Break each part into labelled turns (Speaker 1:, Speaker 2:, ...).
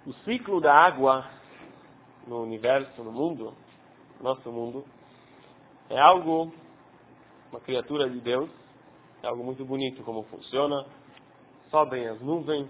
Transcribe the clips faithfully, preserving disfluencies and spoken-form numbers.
Speaker 1: O ciclo da água no universo, no mundo, nosso mundo, é algo, uma criatura de Deus, é algo muito bonito como funciona. Sobem as nuvens,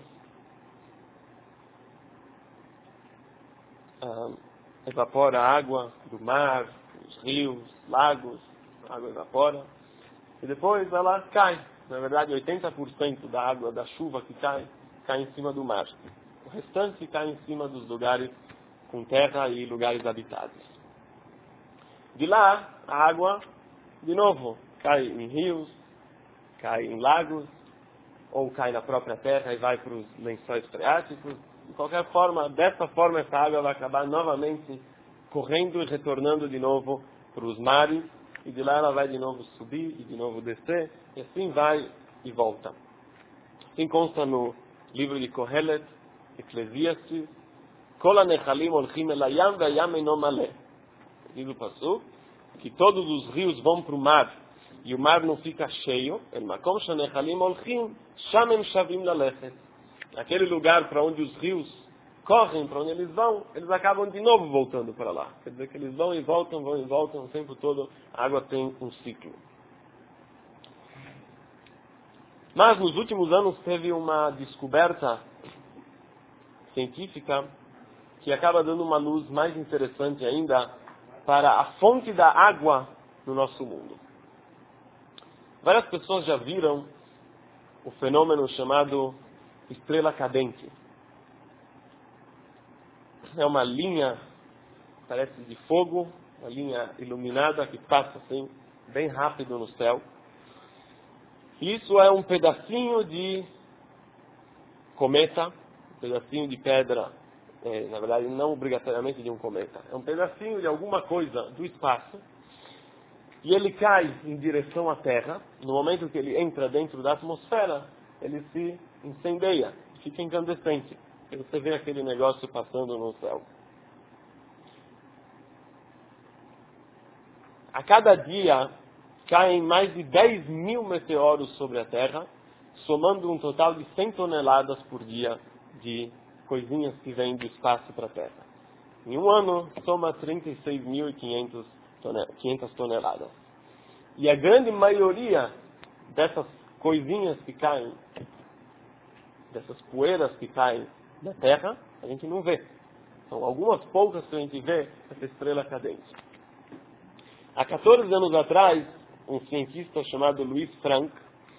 Speaker 1: ah, evapora a água do mar, os rios, lagos, a água evapora, e depois ela cai. Na verdade, oitenta por cento da água da chuva que cai, cai em cima do mar. O restante cai em cima dos lugares com terra e lugares habitados. De lá, a água, de novo, cai em rios, cai em lagos, ou cai na própria terra e vai para os lençóis freáticos. De qualquer forma, dessa forma, essa água vai acabar novamente correndo e retornando de novo para os mares, e de lá ela vai de novo subir e de novo descer, e assim vai e volta. Assim consta no livro de Kohelet, Eclesiastes, Kol hanechalim olchim el hayam ve'hayam eino maleh. Diz o passuco que todos os rios vão para o mar e o mar não fica cheio. El makom shenechalim olchim sham em shavim lalechet. Aquele lugar para onde os rios correm, para onde eles vão, eles acabam de novo voltando para lá. Quer dizer que eles vão e voltam, vão e voltam, o tempo todo a água tem um ciclo. Mas nos últimos anos teve uma descoberta científica que acaba dando uma luz mais interessante ainda para a fonte da água no nosso mundo. Várias pessoas já viram o fenômeno chamado estrela cadente. É uma linha, parece de fogo, uma linha iluminada que passa assim, bem rápido no céu. E isso é um pedacinho de cometa, um pedacinho de pedra, é, na verdade não obrigatoriamente de um cometa, é um pedacinho de alguma coisa do espaço, e ele cai em direção à Terra. No momento que ele entra dentro da atmosfera, ele se incendeia, fica incandescente. E você vê aquele negócio passando no céu. A cada dia caem mais de dez mil meteoros sobre a Terra, somando um total de cem toneladas por dia de coisinhas que vêm do espaço para a Terra. Em um ano, soma trinta e seis mil e quinhentas toneladas. E a grande maioria dessas coisinhas que caem, dessas poeiras que caem da Terra, a gente não vê. São algumas poucas que a gente vê essa estrela cadente. Há quatorze anos atrás, um cientista chamado Louis Frank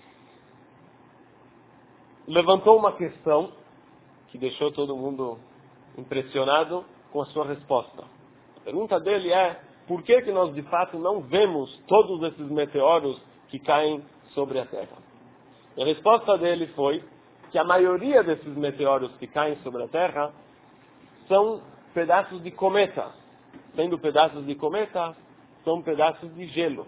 Speaker 1: levantou uma questão que deixou todo mundo impressionado com a sua resposta. A pergunta dele é: por que que nós de fato não vemos todos esses meteoros que caem sobre a Terra? E a resposta dele foi que a maioria desses meteoros que caem sobre a Terra são pedaços de cometa. Sendo pedaços de cometa, são pedaços de gelo.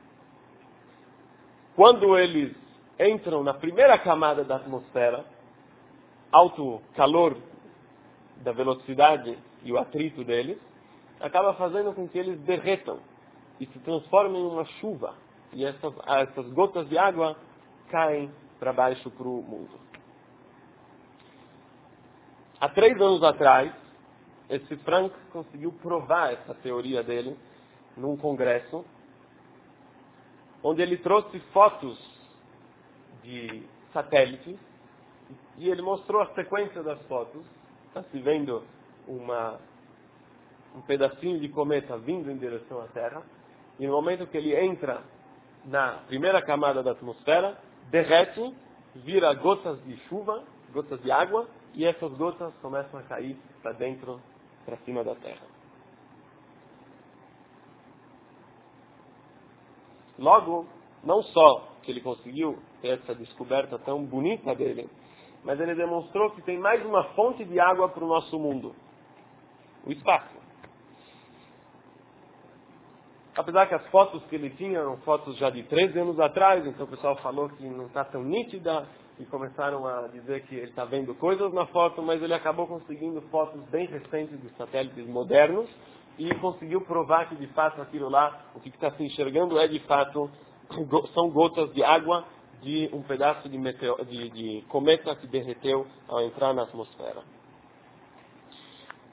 Speaker 1: Quando eles entram na primeira camada da atmosfera, alto calor da velocidade e o atrito deles, acaba fazendo com que eles derretam e se transformem em uma chuva. E essas, essas gotas de água caem para baixo para o mundo. Há três anos atrás, esse Frank conseguiu provar essa teoria dele num congresso, onde ele trouxe fotos de satélites e ele mostrou a sequência das fotos. Está se vendo uma, um pedacinho de cometa vindo em direção à Terra, e no momento que ele entra na primeira camada da atmosfera, derrete, vira gotas de chuva, gotas de água, e essas gotas começam a cair para dentro, para cima da Terra. Logo, não só que ele conseguiu ter essa descoberta tão bonita dele, mas ele demonstrou que tem mais uma fonte de água para o nosso mundo: o espaço. Apesar que as fotos que ele tinha eram fotos já de treze anos atrás, então o pessoal falou que não está tão nítida, e começaram a dizer que ele está vendo coisas na foto, mas ele acabou conseguindo fotos bem recentes de satélites modernos e conseguiu provar que de fato aquilo lá, o que está se enxergando é de fato, são gotas de água de um pedaço de, meteo, de, de cometa que derreteu ao entrar na atmosfera.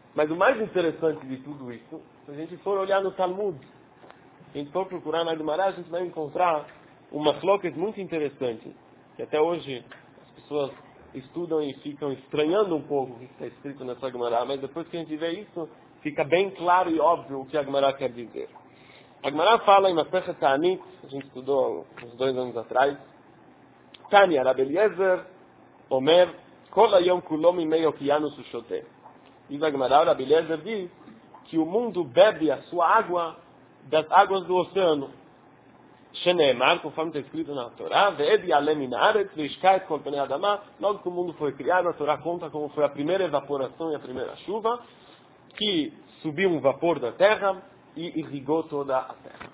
Speaker 1: Mas o mais interessante de tudo isso, se a gente for olhar no Talmud, se a gente for procurar na Gemara, a gente vai encontrar uma flocas muito interessante, que até hoje as pessoas estudam e ficam estranhando um pouco o que está escrito nessa Gemara, mas depois que a gente vê isso, fica bem claro e óbvio o que a Gemara quer dizer. A Gemara fala em Masechet Ta'anit, a gente estudou uns dois anos atrás, Tanya, Rabbi Eliezer, Omer, Kol hayom kulo mimei okianus ushoteh. Diz a Gemara, Rabbi Eliezer diz que o mundo bebe a sua água das águas do oceano. Sheneemar, conforme está escrito na Torá, Ve'ed yalem min haaretz ve'ishka et kol penei adama. Logo que o mundo foi criado, a Torá conta como foi a primeira evaporação e a primeira chuva, que subiu um vapor da terra e irrigou toda a terra.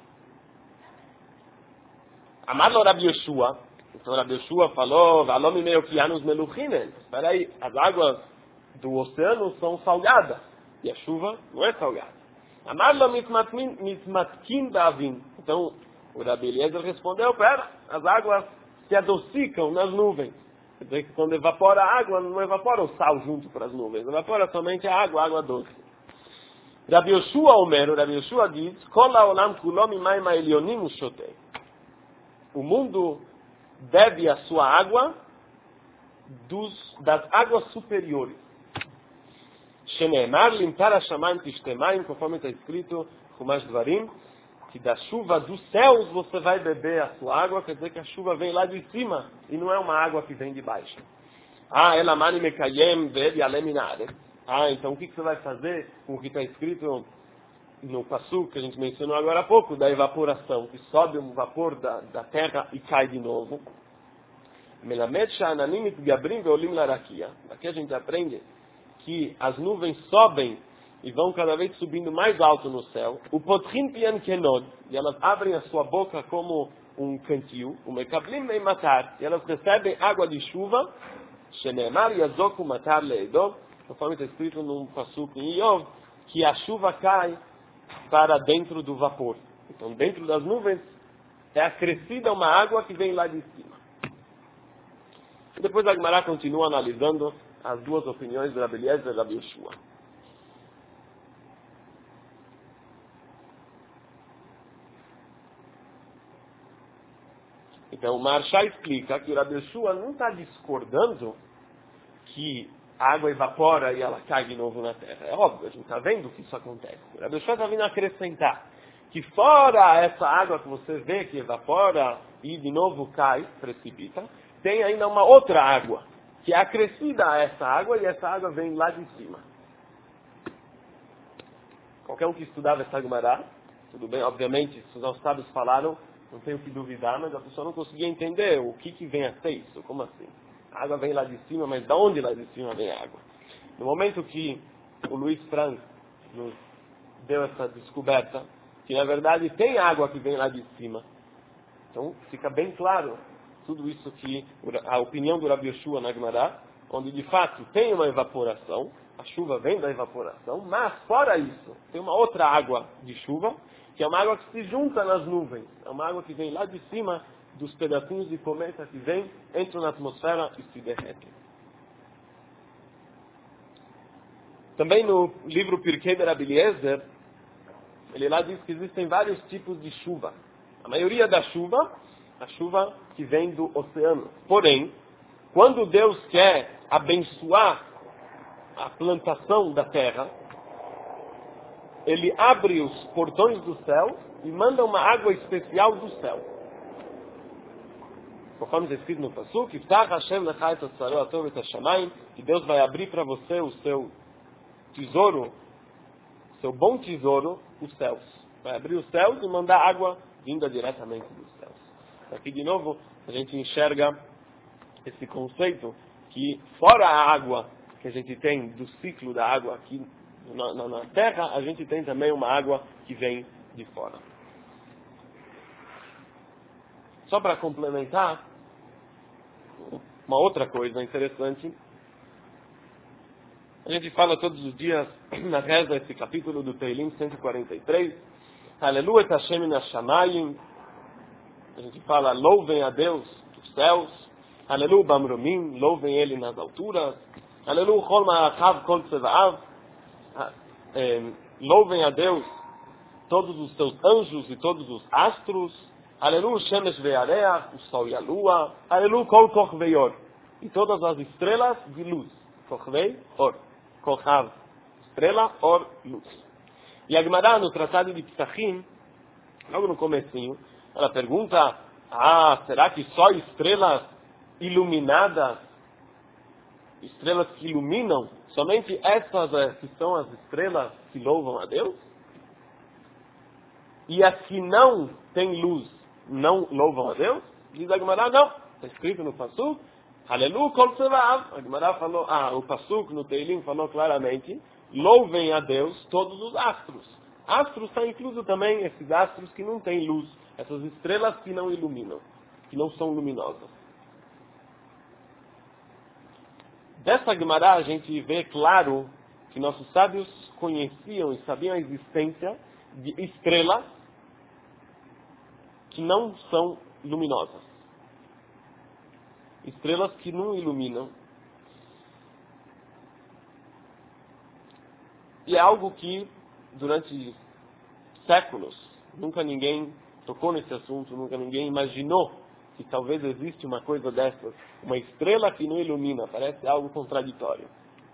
Speaker 1: Amar-lo Rabbi Yoshua, então Rabbi Yoshua falou, V'alom mimei okianus meluchinen. Espera aí, as águas do oceano são salgadas, e a chuva não é salgada. Amar-lo mitmatkin ba'avim. Então, o Rabbi Eliezer respondeu, pera, as águas se adocicam nas nuvens. Quer dizer que quando evapora a água, não evapora o sal junto para as nuvens, evapora somente a água, a água doce. Rabbi Yoshua Omer, o Rabbi Yoshua diz, Kol ha'olam kulo mimayim ha'elyonim ushoteh. O mundo bebe a sua água dos, das águas superiores. Sheneemar limtar hashamayim tishtemayim, conforme está escrito, Chumash Dvarim, que da chuva dos céus você vai beber a sua água, quer dizer que a chuva vem lá de cima, e não é uma água que vem de baixo. Ah, elamani mekayem ve'ed yalem min haaretz. Ah, então o que, que você vai fazer com o que está escrito no Passuque, que a gente mencionou agora há pouco, da evaporação, que sobe um vapor da, da terra e cai de novo. Melamed sha'ananim mitgabrim ve'olim larakia. Aqui a gente aprende que as nuvens sobem e vão cada vez subindo mais alto no céu. O potrim pian kenod, e elas abrem a sua boca como um cantil. O mekablim mei matar, e elas recebem água de chuva. Sheneemar yazoku matar leedom, conforme está escrito num passuque em Iov, que a chuva cai para dentro do vapor. Então, dentro das nuvens é acrescida uma água que vem lá de cima. E depois a Gemara continua analisando as duas opiniões de Rabbi Eliezer e Rabbi Yoshua. Então, o Maharsha explica que o Rabbi Yoshua não está discordando que a água evapora e ela cai de novo na terra. É óbvio, a gente está vendo que isso acontece. O Rabbi Yoshua está vindo acrescentar que fora essa água que você vê que evapora e de novo cai, precipita, tem ainda uma outra água, que é acrescida a essa água, e essa água vem lá de cima. Qualquer um que estudava essa Gemara, tudo bem, obviamente, se os sábios falaram, não tenho que duvidar, mas a pessoa não conseguia entender o que, que vem a ser isso, como assim? A água vem lá de cima, mas de onde lá de cima vem a água? No momento que o Luiz Frank nos deu essa descoberta, que na verdade tem água que vem lá de cima, então fica bem claro tudo isso que a opinião do Rabbi Yoshua na Gemara, onde de fato tem uma evaporação, a chuva vem da evaporação, mas fora isso, tem uma outra água de chuva, que é uma água que se junta nas nuvens, é uma água que vem lá de cima dos pedacinhos de cometa que vem, entram na atmosfera e se derretem. Também no livro Pirkei de Rabbi Eliezer, ele lá diz que existem vários tipos de chuva. A maioria da chuva, a chuva que vem do oceano. Porém, quando Deus quer abençoar a plantação da terra, Ele abre os portões do céu e manda uma água especial do céu. Conforme está escrito no Passuque, que Deus vai abrir para você o seu tesouro, seu bom tesouro, os céus. Vai abrir os céus e mandar água vinda diretamente dos céus. Aqui de novo a gente enxerga esse conceito que fora a água que a gente tem do ciclo da água aqui na, na, na terra, a gente tem também uma água que vem de fora. Só para complementar, uma outra coisa interessante, a gente fala todos os dias na reza esse capítulo do Teilim cento e quarenta e três, Aleluia Hashem Nashamayim, a gente fala louvem a Deus dos céus, Aleluia Bamromim, louvem Ele nas alturas, Aleluia Chol Ma'achav Kol Tzeva'av, é, louvem a Deus todos os seus anjos e todos os astros, aleluia, Shemesh ve'areach, o sol e a lua, aleluia, kol kochvei or, e todas as estrelas de luz, kochvei or, kochav, estrela, or, luz. E a Gemara, no Tratado de Psachim, logo no comecinho, ela pergunta, ah, será que só estrelas iluminadas, estrelas que iluminam, somente essas é, que são as estrelas que louvam a Deus? E as que não têm luz, não louvam a Deus? Diz a Gemara, não. Está escrito no Pasuk, aleluia, kol tzevav. A Gemara falou, ah, o Pasuk no Teilim falou claramente, louvem a Deus todos os astros. Astros está incluso também esses astros que não têm luz, essas estrelas que não iluminam, que não são luminosas. Dessa Gemara a gente vê claro que nossos sábios conheciam e sabiam a existência de estrelas que não são luminosas. Estrelas que não iluminam. E é algo que, durante séculos, nunca ninguém tocou nesse assunto, nunca ninguém imaginou que talvez existe uma coisa dessas, uma estrela que não ilumina, parece algo contraditório.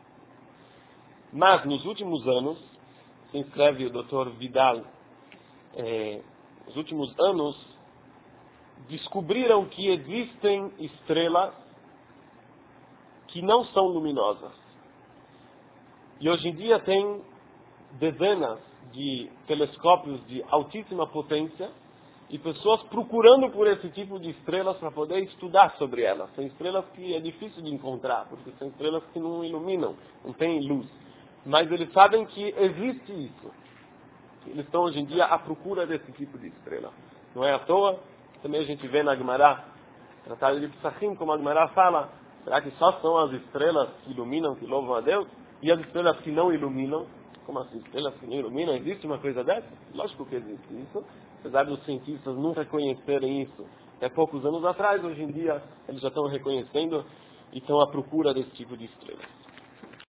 Speaker 1: Mas, nos últimos anos, se escreve o doutor Vidal, é, nos últimos anos, descobriram que existem estrelas que não são luminosas. E hoje em dia tem dezenas de telescópios de altíssima potência e pessoas procurando por esse tipo de estrelas para poder estudar sobre elas. São estrelas que é difícil de encontrar, porque são estrelas que não iluminam, não têm luz. Mas eles sabem que existe isso. Eles estão hoje em dia à procura desse tipo de estrela. Não é à toa, também a gente vê na Gemara, Tratado de Psachim, como a Gemara fala, será que só são as estrelas que iluminam, que louvam a Deus? E as estrelas que não iluminam? Como assim, estrelas que não iluminam? Existe uma coisa dessa? Lógico que existe isso. Apesar dos cientistas não reconhecerem isso até poucos anos atrás, hoje em dia eles já estão reconhecendo e estão à procura desse tipo de estrelas.